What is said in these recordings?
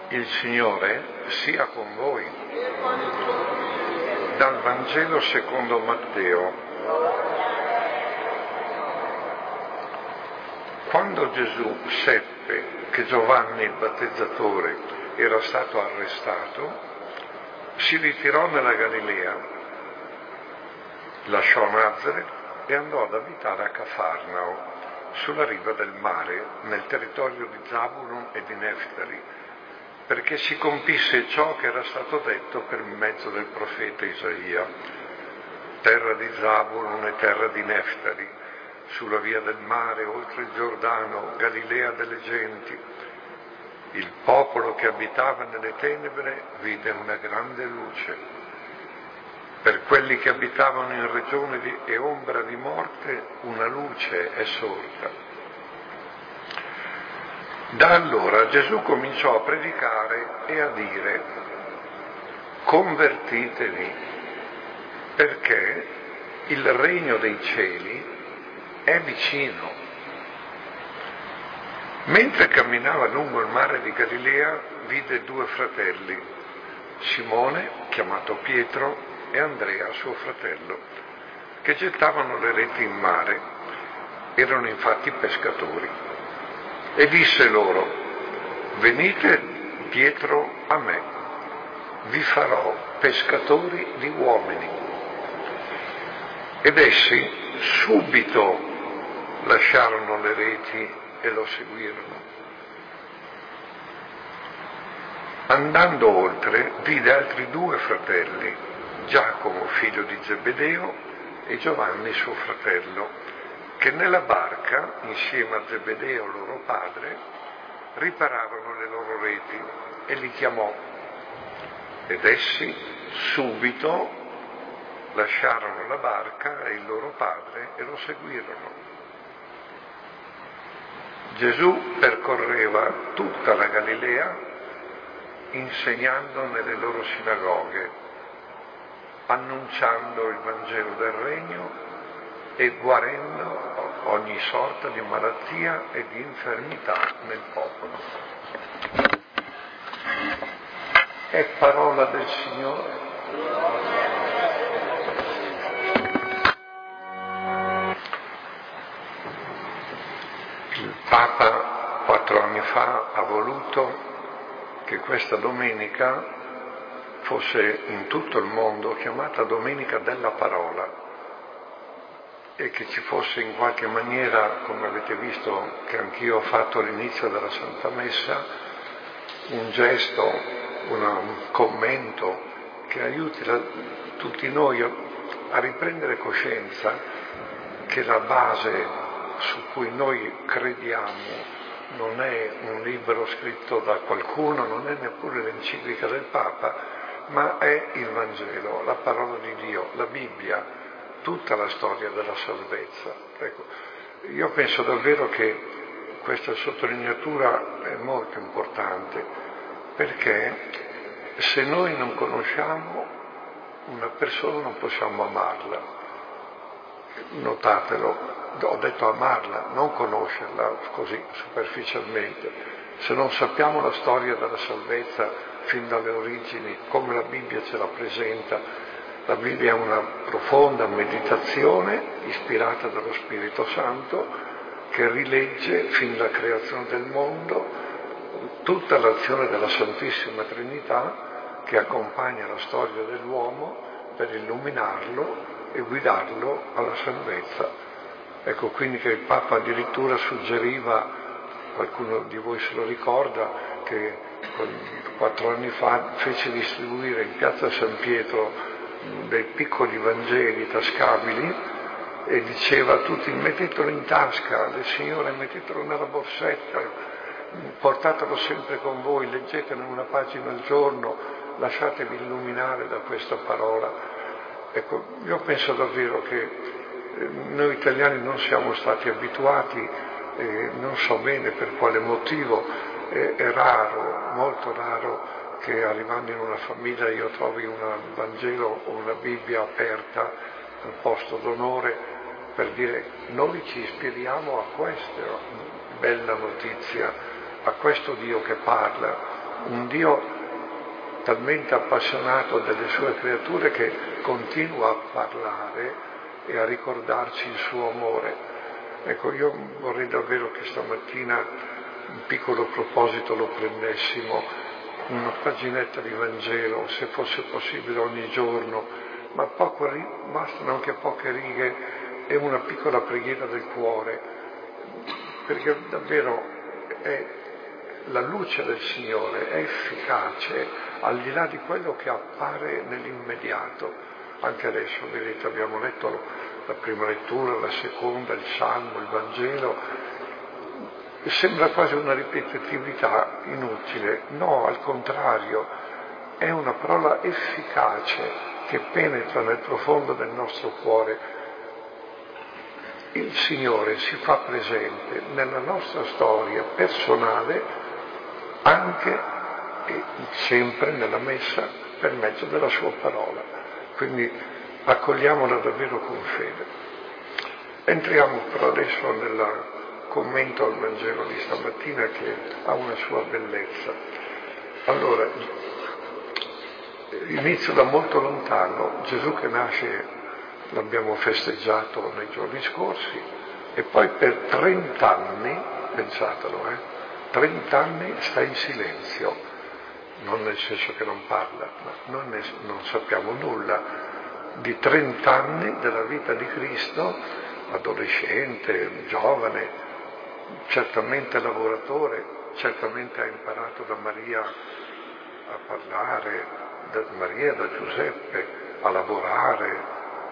Il Signore sia con voi. Dal Vangelo secondo Matteo. Quando Gesù seppe che Giovanni il battezzatore era stato arrestato, si ritirò nella Galilea, lasciò Nazaret e andò ad abitare a Cafarnao, sulla riva del mare, nel territorio di Zabulon e di Neftali, perché si compisse ciò che era stato detto per mezzo del profeta Isaia: terra di Zabulon e terra di Neftali, sulla via del mare, oltre il Giordano, Galilea delle genti. Il popolo che abitava nelle tenebre vide una grande luce. Per quelli che abitavano in regione e ombra di morte, una luce è sorta. Da allora Gesù cominciò a predicare e a dire: convertitevi, perché il regno dei cieli è vicino. Mentre camminava lungo il mare di Galilea, vide due fratelli, Simone, chiamato Pietro, e Andrea, suo fratello, che gettavano le reti in mare. Erano infatti pescatori. E disse loro: venite dietro a me, vi farò pescatori di uomini. Ed essi subito lasciarono le reti e lo seguirono. Andando oltre, vide altri due fratelli, Giacomo, figlio di Zebedeo, e Giovanni, suo fratello, che nella barca, insieme a Zebedeo, loro padre, riparavano le loro reti, e li chiamò. Ed essi subito lasciarono la barca e il loro padre e lo seguirono. Gesù percorreva tutta la Galilea, insegnando nelle loro sinagoghe, annunciando il Vangelo del Regno e guarendo ogni sorta di malattia e di infermità nel popolo. È parola del Signore. Il Papa 4 anni fa ha voluto che questa domenica fosse in tutto il mondo chiamata Domenica della Parola, e che ci fosse in qualche maniera, come avete visto che anch'io ho fatto all'inizio della Santa Messa, un gesto, un commento che aiuti tutti noi a riprendere coscienza che la base su cui noi crediamo non è un libro scritto da qualcuno, non è neppure l'enciclica del Papa, ma è il Vangelo, la parola di Dio, la Bibbia, tutta la storia della salvezza. Ecco, io penso davvero che questa sottolineatura è molto importante, perché se noi non conosciamo una persona non possiamo amarla. Notatelo, ho detto amarla, non conoscerla così superficialmente. Se non sappiamo la storia della salvezza fin dalle origini, come la Bibbia ce la presenta, la Bibbia è una profonda meditazione ispirata dallo Spirito Santo che rilegge fin dalla creazione del mondo tutta l'azione della Santissima Trinità che accompagna la storia dell'uomo per illuminarlo e guidarlo alla salvezza. Ecco quindi che il Papa addirittura suggeriva, qualcuno di voi se lo ricorda, che 4 anni fa fece distribuire in piazza San Pietro dei piccoli Vangeli tascabili e diceva a tutti: mettetelo in tasca, Signore, mettetelo nella borsetta, portatelo sempre con voi, leggetene una pagina al giorno, lasciatevi illuminare da questa parola. Ecco, io penso davvero che noi italiani non siamo stati abituati, non so bene per quale motivo, è raro, molto raro, che arrivando in una famiglia io trovi un Vangelo o una Bibbia aperta al posto d'onore per dire: noi ci ispiriamo a questa bella notizia, a questo Dio che parla, un Dio talmente appassionato delle sue creature che continua a parlare e a ricordarci il suo amore. Ecco, io vorrei davvero che stamattina un piccolo proposito lo prendessimo, una paginetta di Vangelo, se fosse possibile ogni giorno, ma bastano anche poche righe e una piccola preghiera del cuore, perché davvero la luce del Signore è efficace al di là di quello che appare nell'immediato. Anche adesso, vedete, abbiamo letto la prima lettura, la seconda, il Salmo, il Vangelo. Sembra quasi una ripetitività inutile. No, al contrario, è una parola efficace che penetra nel profondo del nostro cuore. Il Signore si fa presente nella nostra storia personale anche e sempre nella Messa per mezzo della sua parola. Quindi accogliamola davvero con fede. Entriamo però adesso nel commento al Vangelo di stamattina che ha una sua bellezza. Allora, inizio da molto lontano, Gesù che nasce, l'abbiamo festeggiato nei giorni scorsi, e poi per 30 anni, pensatelo, 30 anni sta in silenzio, non nel senso che non parla, ma non sappiamo nulla di 30 anni della vita di Cristo, adolescente, giovane, certamente lavoratore, certamente ha imparato da Maria a parlare, da Maria, da Giuseppe, a lavorare,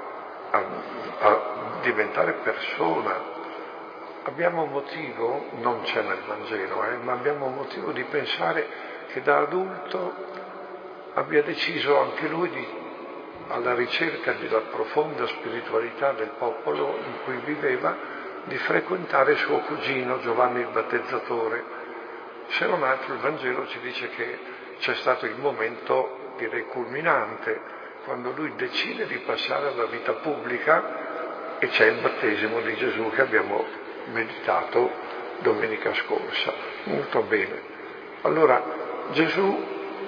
a diventare persona. Abbiamo motivo, non c'è nel Vangelo, ma abbiamo motivo di pensare che da adulto abbia deciso anche lui alla ricerca della profonda spiritualità del popolo in cui viveva, di frequentare suo cugino Giovanni il Battezzatore. Se non altro il Vangelo ci dice che c'è stato il momento, direi, culminante, quando lui decide di passare alla vita pubblica e c'è il battesimo di Gesù che abbiamo meditato domenica scorsa. Molto bene. Allora, Gesù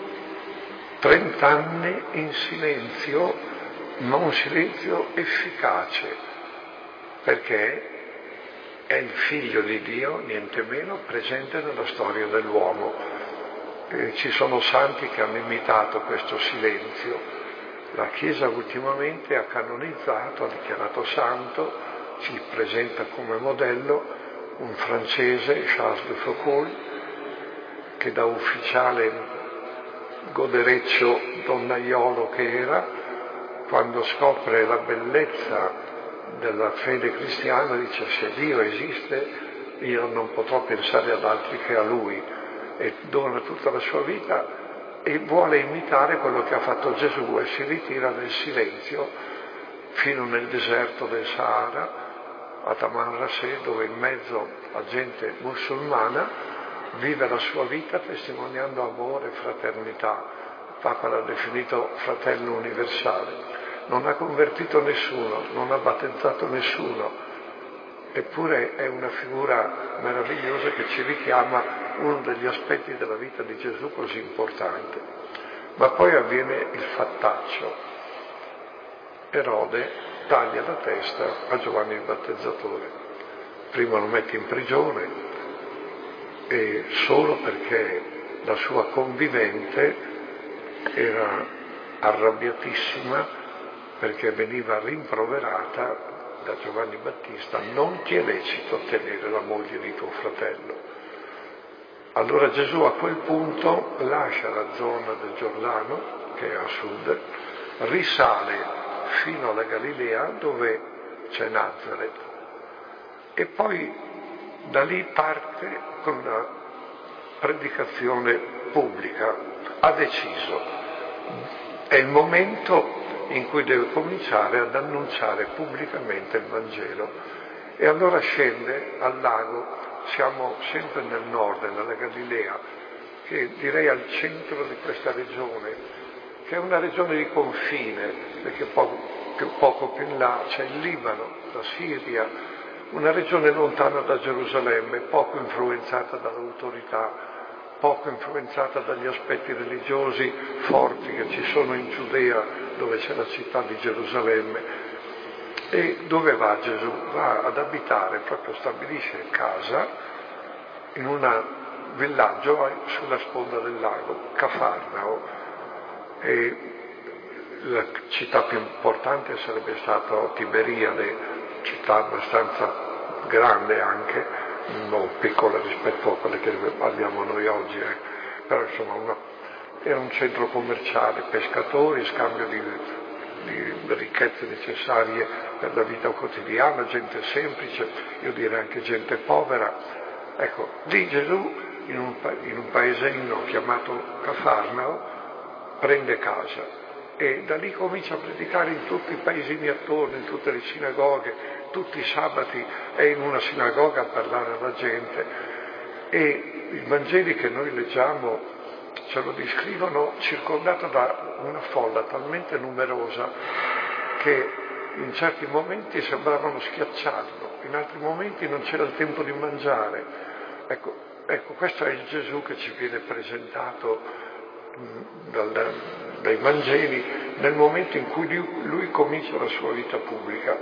30 anni in silenzio, ma un silenzio efficace, perché è il figlio di Dio, niente meno, presente nella storia dell'uomo. Ci sono santi che hanno imitato questo silenzio. La Chiesa ultimamente ha canonizzato, ha dichiarato santo, ci presenta come modello un francese, Charles de Foucault, che da ufficiale godereccio donnaiolo che era, quando scopre la bellezza della fede cristiana dice: se Dio esiste io non potrò pensare ad altri che a Lui, e dona tutta la sua vita e vuole imitare quello che ha fatto Gesù e si ritira nel silenzio fino nel deserto del Sahara, a Taman Rasset, dove in mezzo a gente musulmana vive la sua vita testimoniando amore e fraternità. Il Papa l'ha definito fratello universale. Non ha convertito nessuno, non ha battezzato nessuno, eppure è una figura meravigliosa che ci richiama uno degli aspetti della vita di Gesù così importante. Ma poi avviene il fattaccio. Erode taglia la testa a Giovanni il Battezzatore. Prima lo mette in prigione, e solo perché la sua convivente era arrabbiatissima perché veniva rimproverata da Giovanni Battista: non ti è lecito tenere la moglie di tuo fratello. Allora Gesù a quel punto lascia la zona del Giordano, che è a sud, risale fino alla Galilea dove c'è Nazaret, e poi da lì parte con una predicazione pubblica. Ha deciso, è il momento in cui deve cominciare ad annunciare pubblicamente il Vangelo, e allora scende al lago. Siamo sempre nel nord, nella Galilea, che direi al centro di questa regione, che è una regione di confine, perché poco più in là c'è il Libano, la Siria, una regione lontana da Gerusalemme, poco influenzata dall'autorità, poco influenzata dagli aspetti religiosi forti che ci sono in Giudea, dove c'è la città di Gerusalemme. E dove va Gesù? Va ad abitare, proprio stabilisce casa in un villaggio sulla sponda del lago, Cafarnao. E la città più importante sarebbe stata Tiberiade, città abbastanza grande anche, non piccola rispetto a quelle che abbiamo noi oggi, però insomma era un centro commerciale, pescatori, scambio di ricchezze necessarie per la vita quotidiana, gente semplice, io direi anche gente povera. Ecco, lì Gesù in un paesino chiamato Cafarnao prende casa e da lì comincia a predicare in tutti i paesini attorno, in tutte le sinagoghe, tutti i sabati è in una sinagoga a parlare alla gente, e i Vangeli che noi leggiamo ce lo descrivono circondato da una folla talmente numerosa che in certi momenti sembravano schiacciarlo, in altri momenti non c'era il tempo di mangiare. Ecco, questo è il Gesù che ci viene presentato dai Vangeli nel momento in cui lui comincia la sua vita pubblica.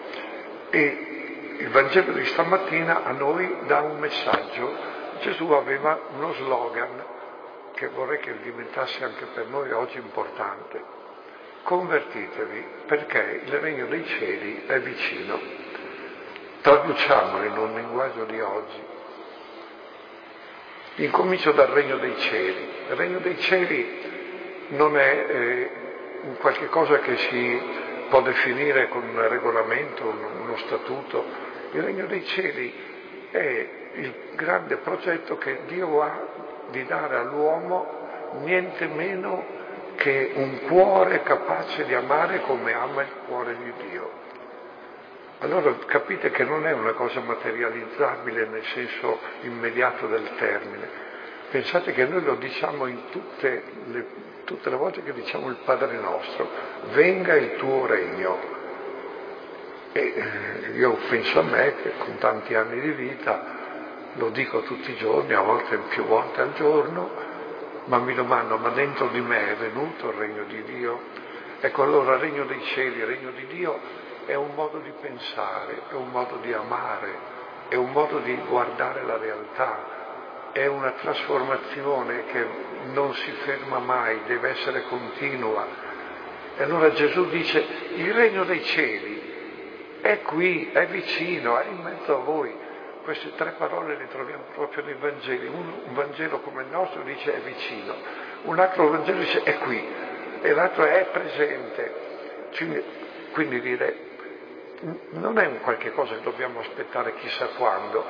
E il Vangelo di stamattina a noi dà un messaggio. Gesù aveva uno slogan che vorrei che diventasse anche per noi oggi importante: convertitevi perché il regno dei cieli è vicino. Traduciamolo in un linguaggio di oggi. Incomincio dal regno dei cieli. Il regno dei cieli non è un qualche cosa che si può definire con un regolamento, uno statuto. Il regno dei cieli è il grande progetto che Dio ha di dare all'uomo niente meno che un cuore capace di amare come ama il cuore di Dio. Allora capite che non è una cosa materializzabile nel senso immediato del termine. Pensate che noi lo diciamo in tutte le volte che diciamo il Padre nostro: venga il tuo regno. E io penso a me che con tanti anni di vita lo dico tutti i giorni, a volte più volte al giorno, ma mi domando: ma dentro di me è venuto il regno di Dio? Ecco, allora il regno dei cieli, il regno di Dio è un modo di pensare, è un modo di amare, è un modo di guardare la realtà, è una trasformazione che non si ferma mai, deve essere continua. E allora Gesù dice: il regno dei cieli è qui, è vicino, è in mezzo a voi. Queste tre parole le troviamo proprio nei Vangeli. Un Vangelo come il nostro dice è vicino, un altro Vangelo dice è qui, e l'altro è presente. Quindi dire, non è un qualche cosa che dobbiamo aspettare chissà quando,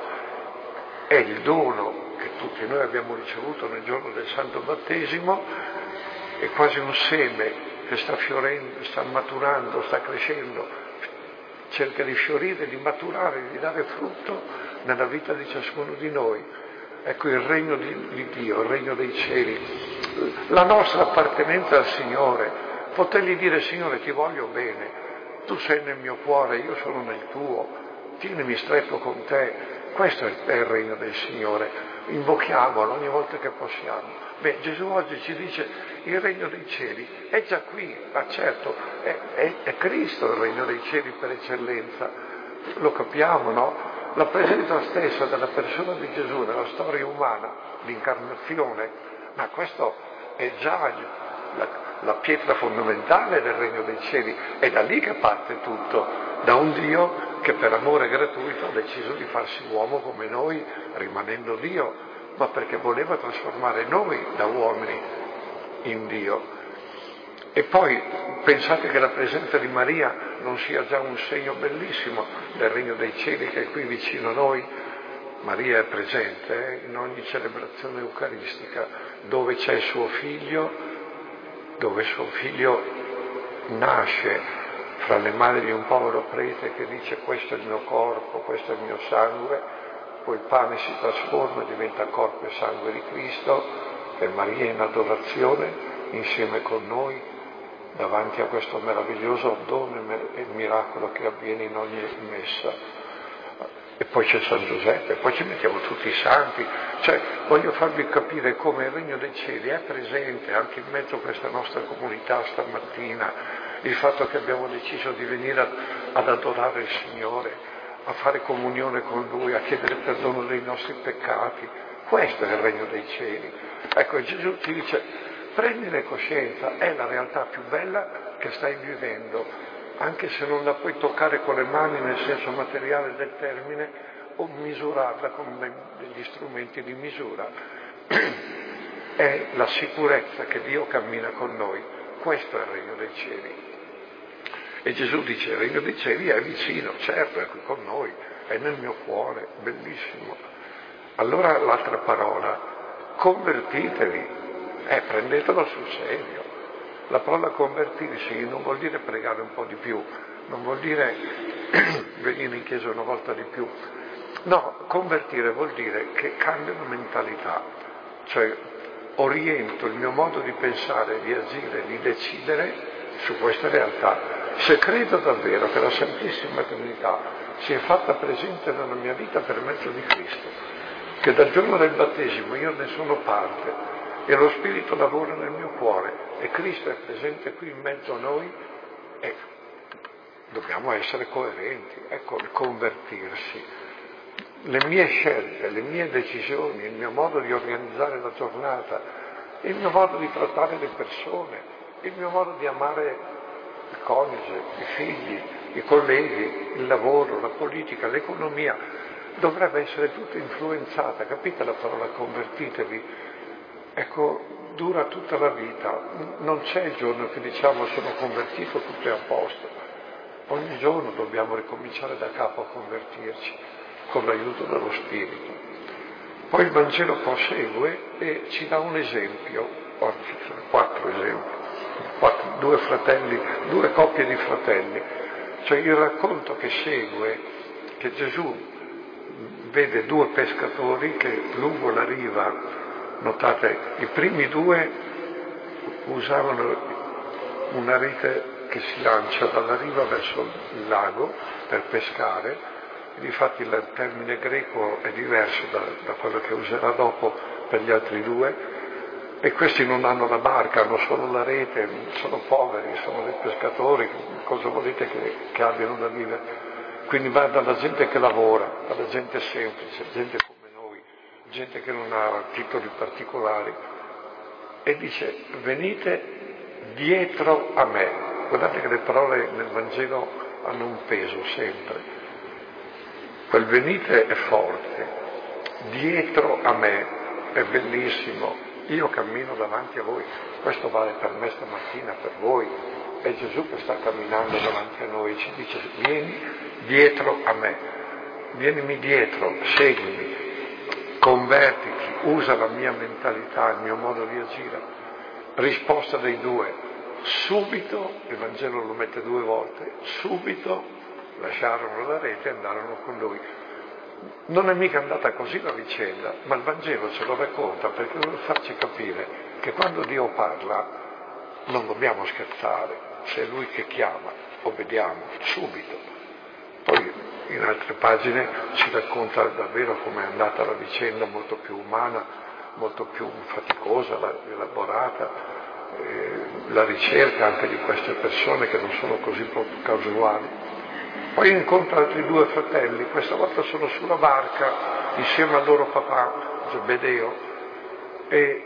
è il dono che tutti noi abbiamo ricevuto nel giorno del Santo Battesimo, è quasi un seme che sta fiorendo, sta maturando, sta crescendo, cerca di fiorire, di maturare, di dare frutto nella vita di ciascuno di noi. Ecco il regno di Dio, il regno dei cieli, la nostra appartenenza al Signore, potergli dire: Signore, ti voglio bene, tu sei nel mio cuore, io sono nel tuo, tienimi stretto con te. Questo è il regno del Signore, invochiamolo ogni volta che possiamo. Gesù oggi ci dice: il regno dei cieli è già qui, ma certo, è Cristo il regno dei cieli per eccellenza, lo capiamo, no? La presenza stessa della persona di Gesù nella storia umana, l'incarnazione, ma questo è già la pietra fondamentale del regno dei cieli, è da lì che parte tutto, da un Dio che per amore gratuito ha deciso di farsi uomo come noi, rimanendo Dio, ma perché voleva trasformare noi da uomini in Dio. E poi pensate che la presenza di Maria non sia già un segno bellissimo del regno dei cieli che è qui vicino a noi. Maria è presente in ogni celebrazione eucaristica, dove c'è il suo figlio, dove suo figlio nasce fra le mani di un povero prete che dice: questo è il mio corpo, questo è il mio sangue, poi il pane si trasforma, diventa corpo e sangue di Cristo, e Maria in adorazione insieme con noi davanti a questo meraviglioso dono e miracolo che avviene in ogni messa. e poi c'è San Giuseppe, poi ci mettiamo tutti i santi. Cioè, voglio farvi capire come il Regno dei Cieli è presente anche in mezzo a questa nostra comunità stamattina, il fatto che abbiamo deciso di venire ad adorare il Signore, a fare comunione con Lui, a chiedere perdono dei nostri peccati. Questo è il Regno dei Cieli. Ecco, Gesù ti dice, prendine coscienza, è la realtà più bella che stai vivendo, anche se non la puoi toccare con le mani nel senso materiale del termine o misurarla con degli strumenti di misura. È la sicurezza che Dio cammina con noi. Questo è il Regno dei Cieli. E Gesù dice, il Regno dei Cieli è vicino, certo, è qui con noi, è nel mio cuore, bellissimo. Allora l'altra parola, convertitevi, prendetelo sul serio. La parola convertirsi non vuol dire pregare un po' di più, non vuol dire venire in chiesa una volta di più. No, convertire vuol dire che cambia la mentalità, cioè oriento il mio modo di pensare, di agire, di decidere su queste realtà. Se credo davvero che la Santissima Trinità si è fatta presente nella mia vita per mezzo di Cristo, che dal giorno del battesimo io ne sono parte e lo Spirito lavora nel mio cuore e Cristo è presente qui in mezzo a noi, dobbiamo essere coerenti. Ecco il convertirsi. Le mie scelte, le mie decisioni, il mio modo di organizzare la giornata, il mio modo di trattare le persone, il mio modo di amare il coniuge, i figli, i colleghi, il lavoro, la politica, l'economia, dovrebbe essere tutta influenzata, capite la parola convertitevi? Ecco, dura tutta la vita, non c'è il giorno che diciamo sono convertito, tutto è a posto. Ogni giorno dobbiamo ricominciare da capo a convertirci, con l'aiuto dello Spirito. Poi il Vangelo prosegue e ci dà un esempio, oggi sono 4 esempi, 2 fratelli, 2 coppie di fratelli, cioè il racconto che segue, che Gesù vede 2 pescatori che lungo la riva, notate, i primi 2 usavano una rete che si lancia dalla riva verso il lago per pescare. Difatti il termine greco è diverso da quello che userà dopo per gli altri 2, e questi non hanno la barca, hanno solo la rete, sono poveri, sono dei pescatori, cosa volete che abbiano da vivere? Quindi va dalla gente che lavora, dalla gente semplice, gente come noi, gente che non ha titoli particolari, e dice venite dietro a me. Guardate che le parole nel Vangelo hanno un peso sempre. Quel venite è forte, dietro a me è bellissimo, io cammino davanti a voi, questo vale per me stamattina, per voi, è Gesù che sta camminando davanti a noi, ci dice vieni dietro a me, vienimi dietro, seguimi, convertiti, usa la mia mentalità, il mio modo di agire. Risposta dei 2, subito, il Vangelo lo mette 2 volte, subito lasciarono la rete e andarono con lui. Non è mica andata così la vicenda, ma il Vangelo ce lo racconta perché vuole farci capire che quando Dio parla non dobbiamo scherzare, se è Lui che chiama, obbediamo subito. Poi in altre pagine ci racconta davvero com'è andata la vicenda, molto più umana, molto più faticosa, elaborata, la ricerca anche di queste persone che non sono così proprio casuali. Poi incontra altri 2 fratelli, questa volta sono sulla barca insieme al loro papà, Zebedeo, e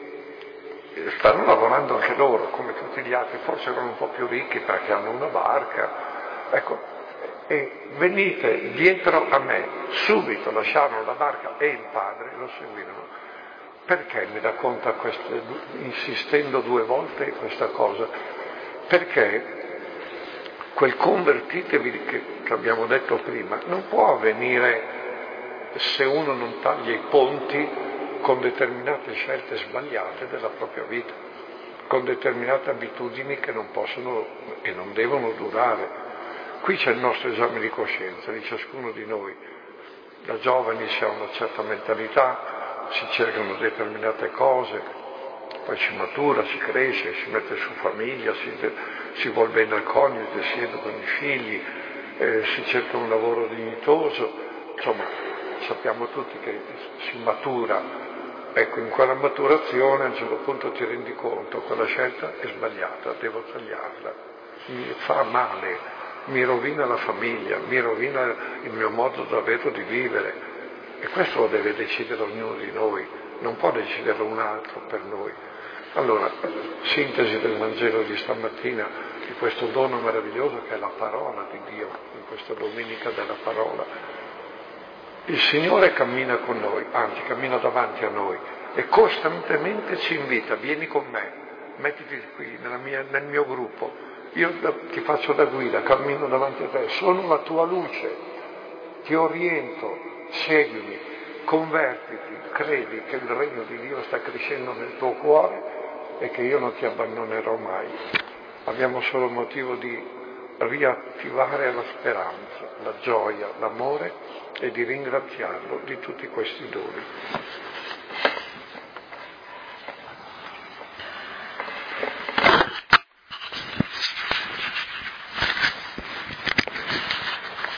stanno lavorando anche loro, come tutti gli altri, forse erano un po' più ricchi perché hanno una barca, ecco, e venite dietro a me, subito lasciarono la barca e il padre lo seguirono. Perché mi racconta insistendo 2 volte questa cosa? Perché quel convertitevi che abbiamo detto prima non può avvenire se uno non taglia i ponti con determinate scelte sbagliate della propria vita, con determinate abitudini che non possono e non devono durare. Qui c'è il nostro esame di coscienza di ciascuno di noi. Da giovani si ha una certa mentalità, si cercano determinate cose, poi si matura, si cresce, si mette su famiglia, si vuol bene al coniuge, si educano i figli, si cerca un lavoro dignitoso, insomma, sappiamo tutti che si matura. Ecco, in quella maturazione a un certo punto ti rendi conto che quella scelta è sbagliata, devo tagliarla, mi fa male, mi rovina la famiglia, mi rovina il mio modo davvero di vivere. E questo lo deve decidere ognuno di noi, non può decidere un altro per noi. Allora, sintesi del Vangelo di stamattina, di questo dono meraviglioso che è la parola di Dio, in questa domenica della parola. Il Signore cammina con noi, anzi cammina davanti a noi e costantemente ci invita, vieni con me, mettiti qui nel mio gruppo, io ti faccio da guida, cammino davanti a te, sono la tua luce, ti oriento, seguimi, convertiti, credi che il regno di Dio sta crescendo nel tuo cuore e che io non ti abbandonerò mai. Abbiamo solo motivo di riattivare la speranza, la gioia, l'amore e di ringraziarlo di tutti questi doni.